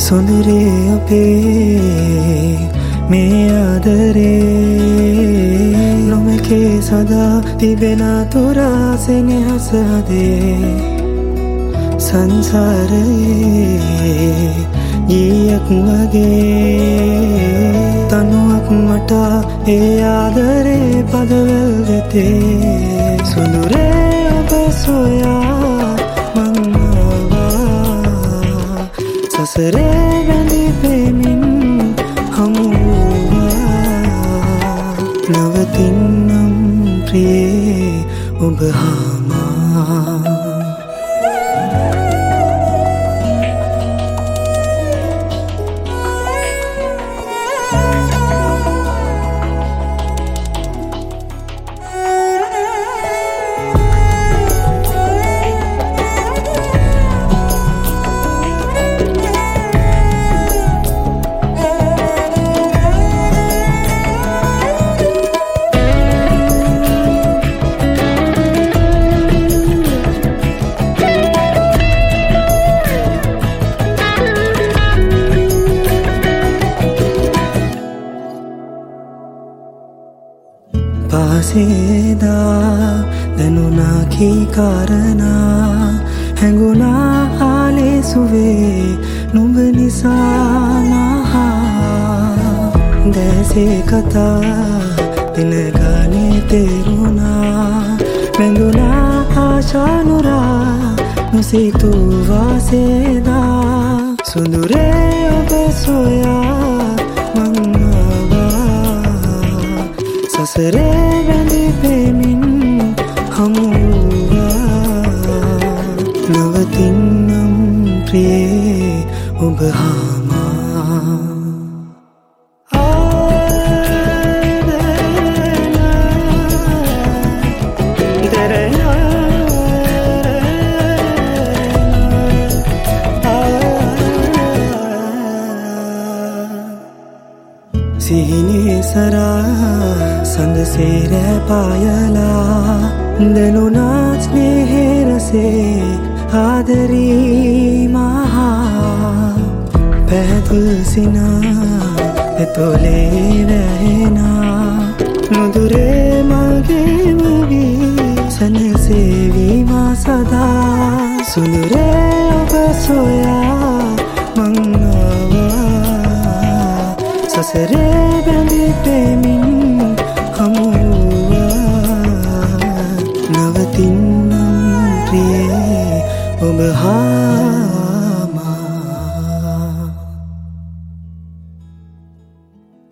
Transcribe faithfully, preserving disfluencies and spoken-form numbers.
සොඳුරේ අපේ මේ ආදරේ නොමකේ සදා තිබෙන තුරා සෙනෙහස හදේ සංසාරයේ ගීයක් වගේ තනුවක් මට ඒ ආදරේ පදවල් වෙතේ සොඳුරේ ඔබ සොයා මං ආවා සසරේ වැඳි පෙමින් හමුවා නවතින්නම් ප්‍රියේ ඔබ හාමා පාසේදා දැනුණා කී කාරණා හැඟුණා ආලේසුවේ නුඹ නිසා නහා දැසේ කතා දින ගානේ තේරුණා වැඳුණා ආශානුරා නොසිතූ වාසේදා සොඳුරේ ඔබ සොයා මං සසරේ වැඳි පෙමින් හමුවා නවතින්නම් ප්‍රියේ ඔබ හාමා සිහිනේ සරා සඳසේ රැ පායලා දැනුණා ස්නේහේ රසේ ආදරී මහා පැහැදුල් සිනා එතොලේ වැහෙනා නුදුරේ මගේ මවී සැනසේවී මා සදා සුළුරේ ඔබ සොයා මං ආවා සසරේ බැඳි පෙමින් හමුවා නවතින්නම් ප්‍රියේ ඔබ හා